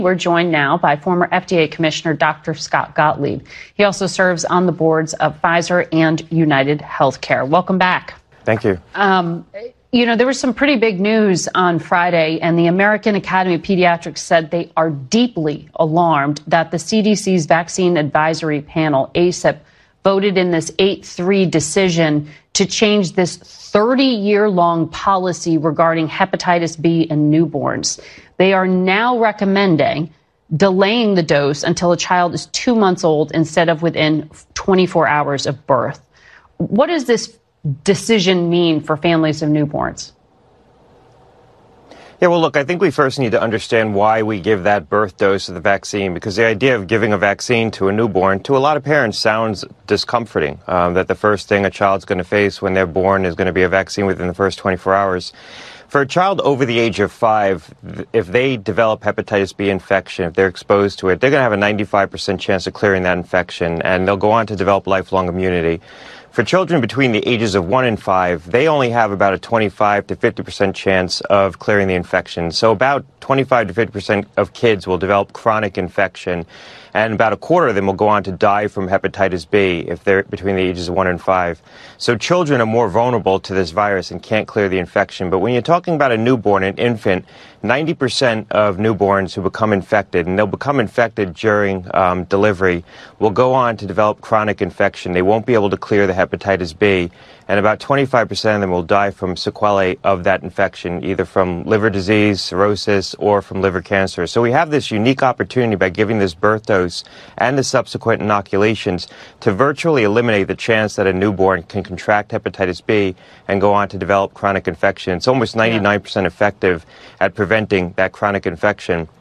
We're joined now by former FDA Commissioner Dr. Scott Gottlieb. He also serves on the boards of Pfizer and United Healthcare. Welcome back. Thank you. There was some pretty big news on Friday, and the American Academy of Pediatrics said they are deeply alarmed that the CDC's Vaccine Advisory Panel, ACIP, voted in this 8-3 decision to change this 30-year-long policy regarding hepatitis B in newborns. They are now recommending delaying the dose until a child is 2 months old instead of within 24 hours of birth. What does this decision mean for families of newborns? Yeah, well, look, I think we first need to understand why we give that birth dose of the vaccine, because the idea of giving a vaccine to a newborn, to a lot of parents, sounds discomforting, that the first thing a child's going to face when they're born is going to be a vaccine within the first 24 hours. For a child over the age of 5, if they develop hepatitis B infection, if they're exposed to it, they're going to have a 95% chance of clearing that infection, and they'll go on to develop lifelong immunity. For children between the ages of 1 and 5, they only have about a 25 to 50% chance of clearing the infection. So about 25 to 50% of kids will develop chronic infection, and about a quarter of them will go on to die from hepatitis B if they're between the ages of 1 and 5. So children are more vulnerable to this virus and can't clear the infection. But when you're talking about a newborn, an infant, 90% of newborns who become infected, and they'll become infected during delivery, will go on to develop chronic infection. They won't be able to clear the hepatitis B, and about 25% of them will die from sequelae of that infection, either from liver disease, cirrhosis, or from liver cancer. So we have this unique opportunity by giving this birth dose and the subsequent inoculations to virtually eliminate the chance that a newborn can contract hepatitis B and go on to develop chronic infection. It's almost 99% effective at preventing that chronic infection.